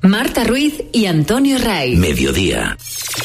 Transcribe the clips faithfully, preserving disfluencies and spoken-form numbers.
Marta Ruiz y Antonio Ray. Mediodía.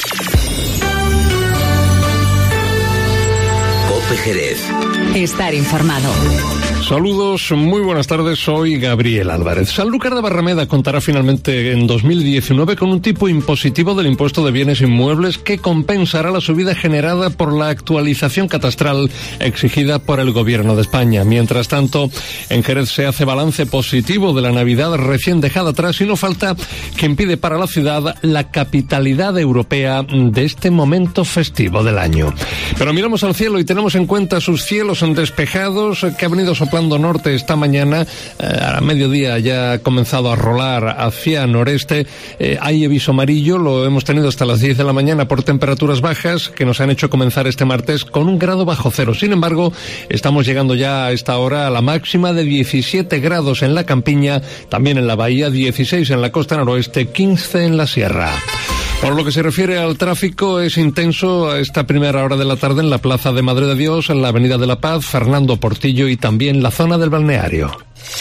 COPE Jerez. Estar informado. Saludos, muy buenas tardes, soy Gabriel Álvarez. Sanlúcar de Barrameda contará finalmente en dos mil diecinueve con un tipo impositivo del impuesto de bienes inmuebles que compensará la subida generada por la actualización catastral exigida por el Gobierno de España. Mientras tanto, en Jerez se hace balance positivo de la Navidad recién dejada atrás y no falta quien pide para la ciudad la capitalidad europea de este momento festivo del año. Pero miramos al cielo y tenemos en cuenta sus cielos despejados que ha venido soplando norte esta mañana, eh, a mediodía ya ha comenzado a rolar hacia noreste. Eh, hay aviso amarillo, lo hemos tenido hasta las diez de la mañana por temperaturas bajas que nos han hecho comenzar este martes con un grado bajo cero. Sin embargo, estamos llegando ya a esta hora a la máxima de diecisiete grados en la campiña, también en la bahía, dieciséis en la costa noroeste, quince en la sierra. Por lo que se refiere al tráfico, es intenso a esta primera hora de la tarde en la Plaza de Madre de Dios, en la Avenida de la Paz, Fernando Portillo y también la zona del balneario.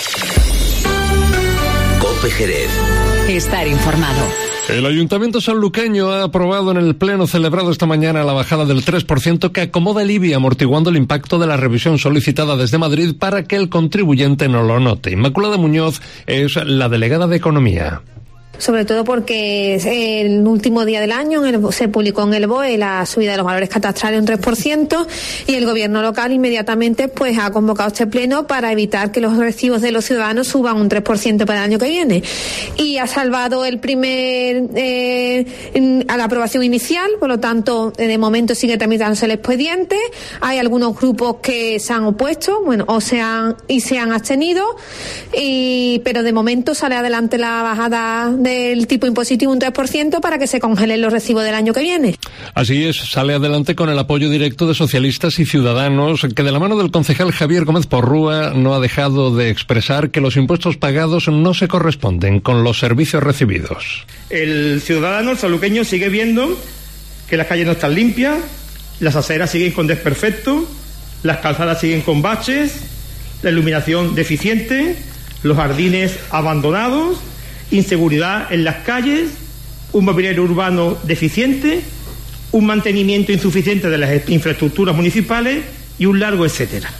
COPE Jerez. Estar informado. El Ayuntamiento sanluqueño ha aprobado en el pleno celebrado esta mañana la bajada del tres por ciento que acomoda el I B I, amortiguando el impacto de la revisión solicitada desde Madrid para que el contribuyente no lo note. Inmaculada Muñoz es la delegada de Economía. Sobre todo porque el último día del año se publicó en el B O E la subida de los valores catastrales un tres por ciento y el gobierno local inmediatamente pues ha convocado este pleno para evitar que los recibos de los ciudadanos suban un tres por ciento para el año que viene. Y ha salvado el primer eh, a la aprobación inicial, por lo tanto de momento sigue tramitándose el expediente. Hay algunos grupos que se han opuesto, bueno, o se han y se han abstenido, y, pero de momento sale adelante la bajada de el tipo impositivo un tres por ciento para que se congelen los recibos del año que viene. Así es, sale adelante con el apoyo directo de socialistas y ciudadanos, que de la mano del concejal Javier Gómez Porrúa no ha dejado de expresar que los impuestos pagados no se corresponden con los servicios recibidos. El ciudadano, el sanluqueño, sigue viendo que las calles no están limpias, las aceras siguen con desperfectos, las calzadas siguen con baches, la iluminación deficiente, los jardines abandonados, inseguridad en las calles, un mobiliario urbano deficiente, un mantenimiento insuficiente de las infraestructuras municipales y un largo etcétera.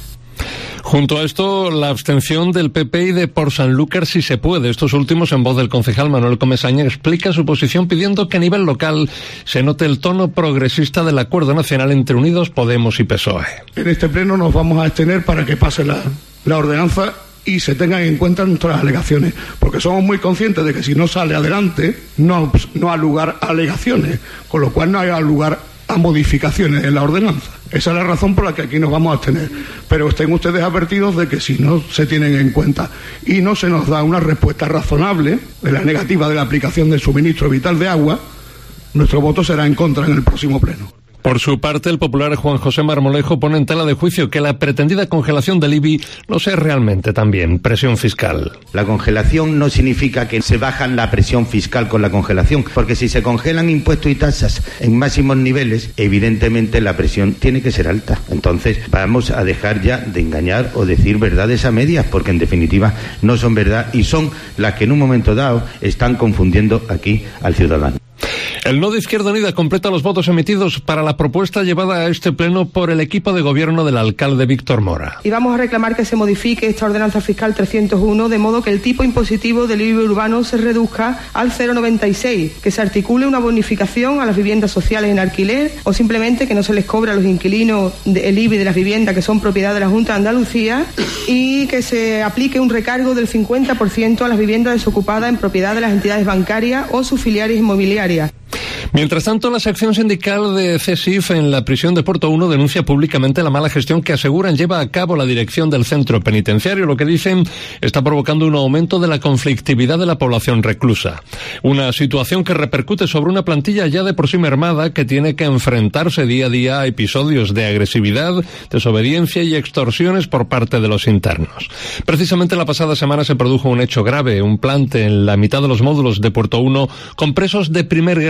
Junto a esto, la abstención del P P y de Por Sanlúcar si se puede. Estos últimos, en voz del concejal Manuel Comesaña, explica su posición pidiendo que a nivel local se note el tono progresista del acuerdo nacional entre Unidos Podemos y P S O E. En este pleno nos vamos a abstener para que pase la, la ordenanza y se tengan en cuenta nuestras alegaciones, porque somos muy conscientes de que si no sale adelante no, no hay lugar a alegaciones, con lo cual no hay lugar a modificaciones en la ordenanza. Esa es la razón por la que aquí nos vamos a abstener, pero estén ustedes advertidos de que si no se tienen en cuenta y no se nos da una respuesta razonable de la negativa de la aplicación del suministro vital de agua, nuestro voto será en contra en el próximo pleno. Por su parte, el popular Juan José Marmolejo pone en tela de juicio que la pretendida congelación del I B I no sea realmente también presión fiscal. La congelación no significa que se baja la presión fiscal con la congelación, porque si se congelan impuestos y tasas en máximos niveles, evidentemente la presión tiene que ser alta. Entonces, vamos a dejar ya de engañar o decir verdades a medias, porque en definitiva no son verdad y son las que en un momento dado están confundiendo aquí al ciudadano. El No de Izquierda Unida completa los votos emitidos para la propuesta llevada a este pleno por el equipo de gobierno del alcalde Víctor Mora. Y vamos a reclamar que se modifique esta ordenanza fiscal trescientos uno de modo que el tipo impositivo del I B I urbano se reduzca al cero coma noventa y seis, que se articule una bonificación a las viviendas sociales en alquiler o simplemente que no se les cobre a los inquilinos el I B I de las viviendas que son propiedad de la Junta de Andalucía y que se aplique un recargo del cincuenta por ciento a las viviendas desocupadas en propiedad de las entidades bancarias o sus filiales inmobiliarias. Mientras tanto, la sección sindical de C S I F en la prisión de Puerto Uno denuncia públicamente la mala gestión que aseguran lleva a cabo la dirección del centro penitenciario. Lo que dicen está provocando un aumento de la conflictividad de la población reclusa. Una situación que repercute sobre una plantilla ya de por sí mermada que tiene que enfrentarse día a día a episodios de agresividad, desobediencia y extorsiones por parte de los internos. Precisamente la pasada semana se produjo un hecho grave, un plante en la mitad de los módulos de Puerto Uno con presos de primer grado, los más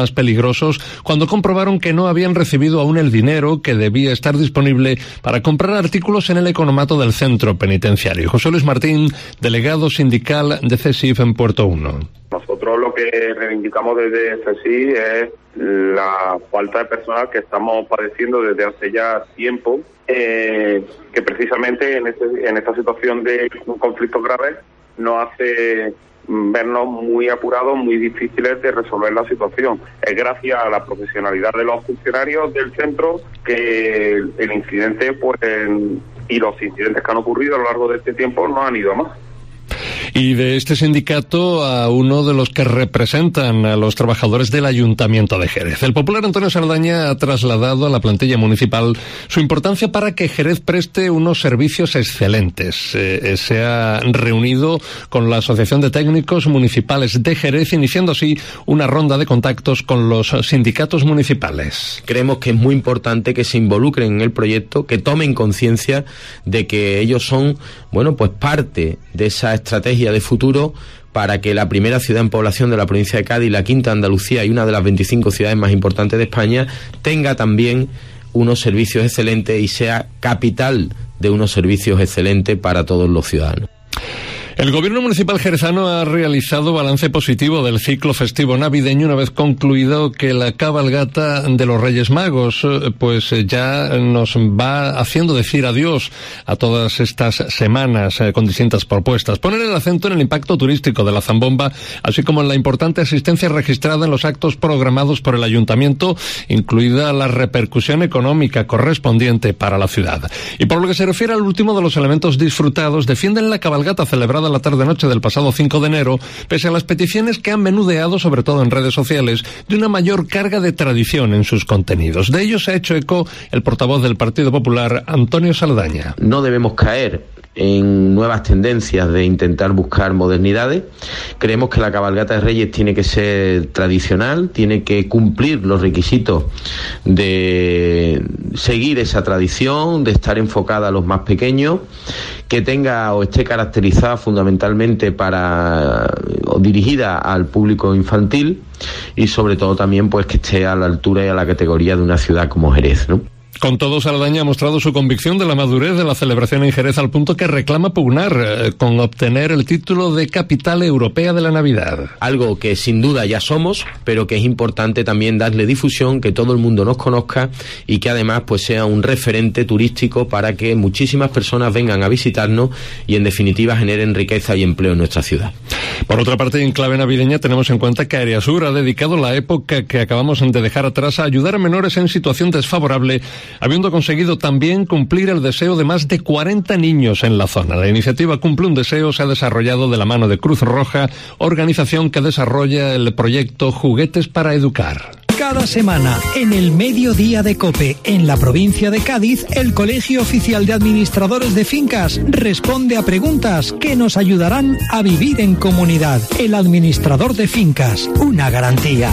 más peligrosos cuando comprobaron que no habían recibido aún el dinero que debía estar disponible para comprar artículos en el economato del centro penitenciario. José Luis Martín, delegado sindical de C E S I F en Puerto Uno. Nosotros lo que reivindicamos desde C E S I F es la falta de personal que estamos padeciendo desde hace ya tiempo, eh, que precisamente en, este, en esta situación de conflictos graves nos hace vernos muy apurados, muy difíciles de resolver la situación. Es gracias a la profesionalidad de los funcionarios del centro que el incidente pues y los incidentes que han ocurrido a lo largo de este tiempo no han ido a más. Y de este sindicato a uno de los que representan a los trabajadores del Ayuntamiento de Jerez. El popular Antonio Saldaña ha trasladado a la plantilla municipal su importancia para que Jerez preste unos servicios excelentes. Eh, se ha reunido con la Asociación de Técnicos Municipales de Jerez, iniciando así una ronda de contactos con los sindicatos municipales. Creemos que es muy importante que se involucren en el proyecto, que tomen conciencia de que ellos son, bueno, pues parte de esa estrategia de futuro para que la primera ciudad en población de la provincia de Cádiz, la quinta Andalucía y una de las veinticinco ciudades más importantes de España tenga también unos servicios excelentes y sea capital de unos servicios excelentes para todos los ciudadanos. El Gobierno Municipal jerezano ha realizado balance positivo del ciclo festivo navideño una vez concluido que la cabalgata de los Reyes Magos pues ya nos va haciendo decir adiós a todas estas semanas eh, con distintas propuestas. Poner el acento en el impacto turístico de la zambomba, así como en la importante asistencia registrada en los actos programados por el Ayuntamiento, incluida la repercusión económica correspondiente para la ciudad. Y por lo que se refiere al último de los elementos disfrutados, defienden la cabalgata celebrada la tarde-noche del pasado cinco de enero, pese a las peticiones que han menudeado, sobre todo en redes sociales, de una mayor carga de tradición en sus contenidos. De ello se ha hecho eco el portavoz del Partido Popular, Antonio Saldaña. No debemos caer en nuevas tendencias de intentar buscar modernidades. Creemos que la cabalgata de Reyes tiene que ser tradicional, tiene que cumplir los requisitos de seguir esa tradición, de estar enfocada a los más pequeños, que tenga o esté caracterizada fundamentalmente para o dirigida al público infantil y sobre todo también pues que esté a la altura y a la categoría de una ciudad como Jerez, ¿no? Con todo, Saldaña ha mostrado su convicción de la madurez de la celebración en Jerez al punto que reclama pugnar eh, con obtener el título de capital europea de la Navidad. Algo que sin duda ya somos, pero que es importante también darle difusión, que todo el mundo nos conozca y que además pues sea un referente turístico para que muchísimas personas vengan a visitarnos y en definitiva generen riqueza y empleo en nuestra ciudad. Por otra parte, en clave navideña tenemos en cuenta que Areasur ha dedicado la época que acabamos de dejar atrás a ayudar a menores en situación desfavorable, habiendo conseguido también cumplir el deseo de más de cuarenta niños en la zona. La iniciativa Cumple un Deseo se ha desarrollado de la mano de Cruz Roja, organización que desarrolla el proyecto Juguetes para Educar. Cada semana, en el Mediodía de COPE, en la provincia de Cádiz, el Colegio Oficial de Administradores de Fincas responde a preguntas que nos ayudarán a vivir en comunidad. El administrador de fincas, una garantía.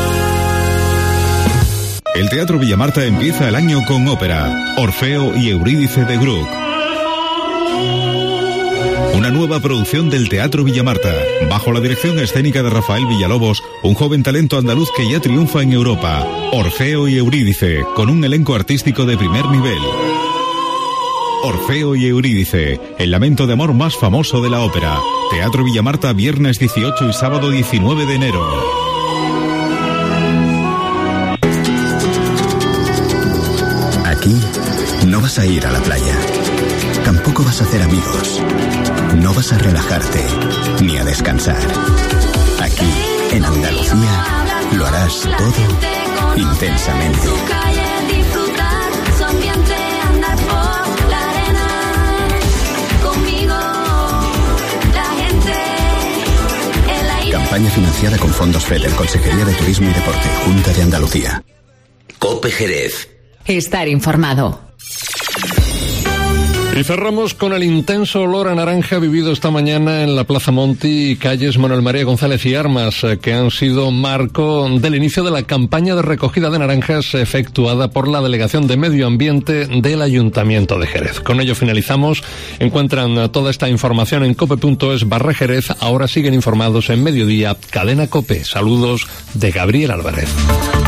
El Teatro Villamarta empieza el año con ópera, Orfeo y Eurídice de Gluck. Una nueva producción del Teatro Villamarta, bajo la dirección escénica de Rafael Villalobos, un joven talento andaluz que ya triunfa en Europa. Orfeo y Eurídice, con un elenco artístico de primer nivel. Orfeo y Eurídice, el lamento de amor más famoso de la ópera. Teatro Villamarta, viernes dieciocho y sábado diecinueve de enero. Aquí no vas a ir a la playa, tampoco vas a hacer amigos, no vas a relajarte ni a descansar. Aquí, en Andalucía, lo harás todo intensamente. Campaña financiada con fondos FEDER, Consejería de Turismo y Deporte, Junta de Andalucía. COPE Jerez. Estar informado. Y cerramos con el intenso olor a naranja vivido esta mañana en la Plaza Monti y calles Manuel María González y Armas, que han sido marco del inicio de la campaña de recogida de naranjas efectuada por la Delegación de Medio Ambiente del Ayuntamiento de Jerez. Con ello finalizamos. Encuentran toda esta información en cope punto es barra Jerez. Ahora siguen informados en Mediodía, Cadena COPE. Saludos de Gabriel Álvarez.